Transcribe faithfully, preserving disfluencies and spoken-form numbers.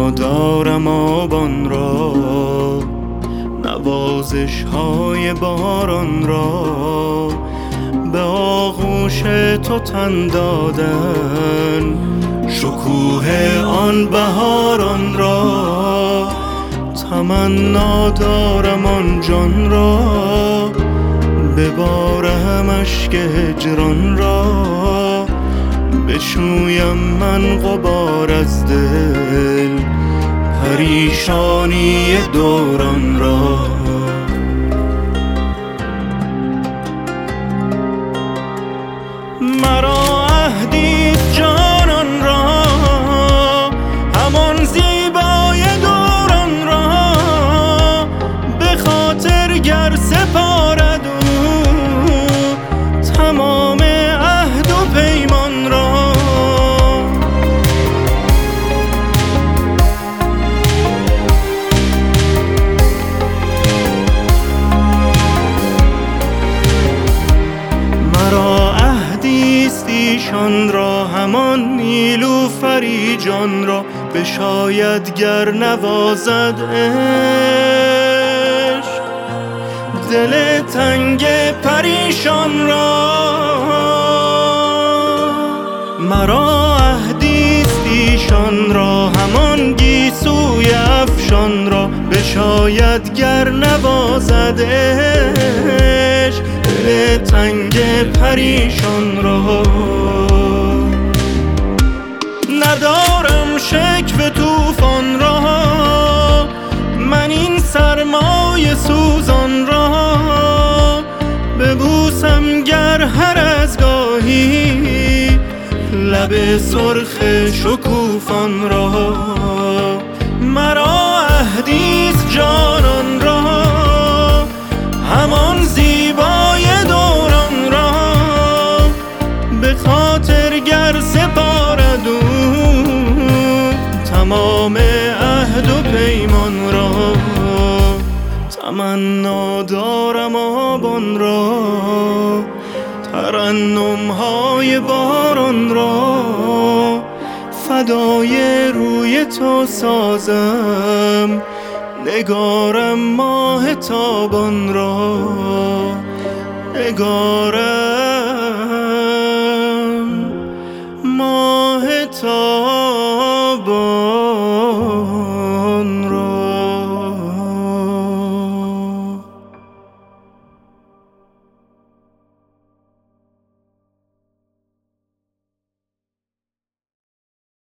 دارم آبان را، نوازش های باران را، به آغوش تو تن دادن شکوه آن بهاران را. تمنا دارم آن جان را، ببارم اشک هجران را، بشویم من غبار از دل پریشانی دوران را. مرا عهدیست جانان را، همان زیبای دوران را، به خاطر گر سپارد او تمام عهد و پیمان را. مرا عهدیست ایشان را، همان نیلوفری جان را، بشاید گر نوازد عشق دل تنگ پریشان را. مرا عهدیست ایشان را، همان گیسوی افشان را، بشاید گر نوازد عشق دل تنگ پریشان را. ندارم شکوه طوفان را، من این سرمای سوزان را، ببوسم گر هر از گاهی لب سرخ شکوفان را. مرا عهدیست جانان را، همان زیبای دوران را، به خاطر گر سپارد او تمام عهد و پیمان را. تمنا دارم آبان را، ترنم های باران را، فدای روی تو سازم نگارم ماه تابان را. نگارم ماه تابان